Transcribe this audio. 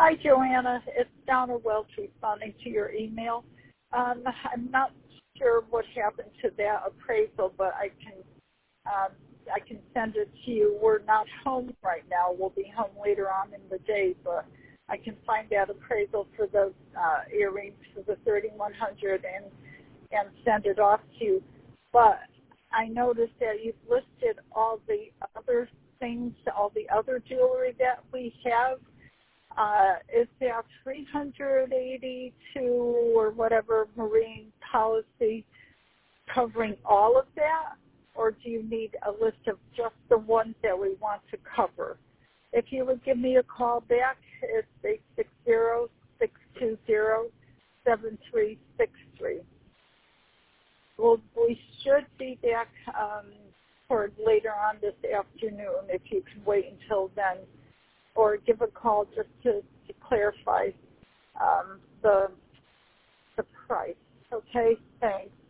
Hi, Joanna. It's Donna Welch responding to your email. I'm not sure what happened to that appraisal, but I can send it to you. We're not home right now. We'll be home later on in the day, but I can find that appraisal for the earrings for the 3,100 and send it off to you. But I noticed that you've listed all the other things, all the other jewelry that we have. Is that 382 or whatever marine policy covering all of that? Or do you need a list of just the ones that we want to cover? If you would give me a call back, it's 860-620-7363. Well, we should be back for later on this afternoon if you can wait until then, or give a call just to clarify the price. Okay, thanks.